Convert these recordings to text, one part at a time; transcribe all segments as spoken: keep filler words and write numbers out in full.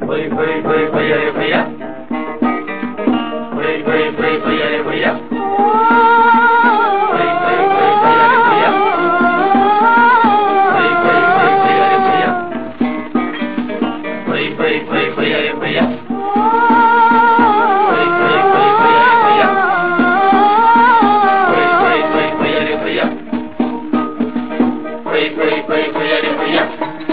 भई भई भई भैया रे भैया, भई भई भई भैया रे भैया, भई भई भई भैया रे भैया, भई भई भई भैया रे भैया, भई भई भई भैया रे भैया, भई भई भई भैया रे भैया, भई भई भई भैया रे भैया, भई भई भई भैया रे भैया,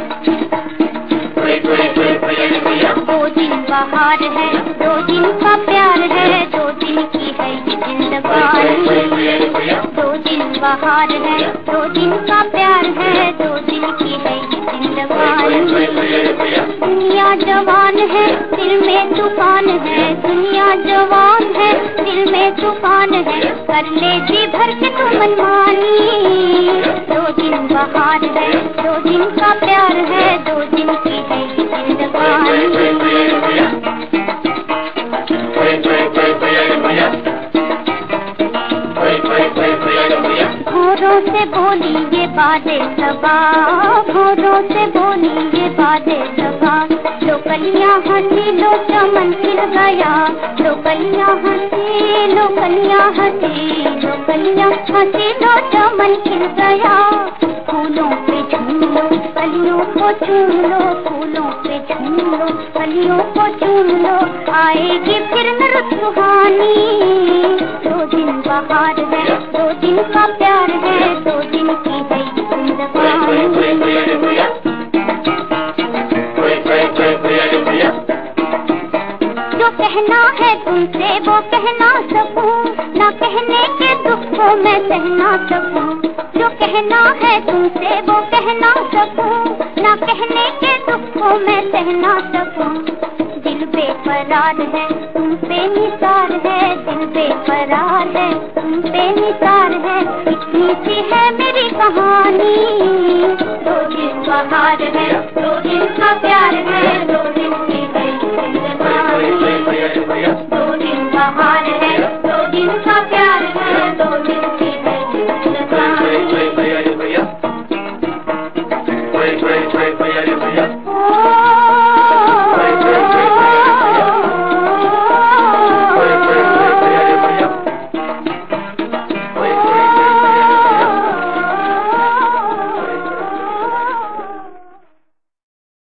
भई भई भई भैया रे भैया। दो दिन बाहर है, दो दिन का प्यार है, दो दिन की है ये जिंदगानी। दो दिन बाहर है, दो दिन का प्यार है, दो दिन की है ये जिंदगानी। दुनिया जवान है, दिल में तूफान है, दुनिया जवान है, दिल में तूफान है, कर ले जी भर के तू मनमानी। दो दिन बाहर है, दो दिन का प्यार है, दो दिन की है ये जिंदगानी। भोरों से बोली ये बातें सबा, भोरों से बोली ये बातें सबा, लो कलियां हंसी लो चमन खिल गया, लो कलियां हंसी लो कलियां हंसी लो कलियां हंसी लो चमन खिल गया। फूलों पे झूम लो कलियों को चूम लो, फूलों पे झूम लो कलियों को चूम लो, आएगी फिर नरक सुहानी। दो दिन बाहर है, दो दिन का प्यार है, दो दिन की है जिंदगानी। जो कहना है तुमसे वो कहना सकूं, ना कहने के दुख को मैं सहना सकूं। जो कहना है तुमसे वो कहना सकूं, ना कहने के दुख को मैं सहना सकूं। दिल बेकरार है तुमसे निसार है, दिल बेकरार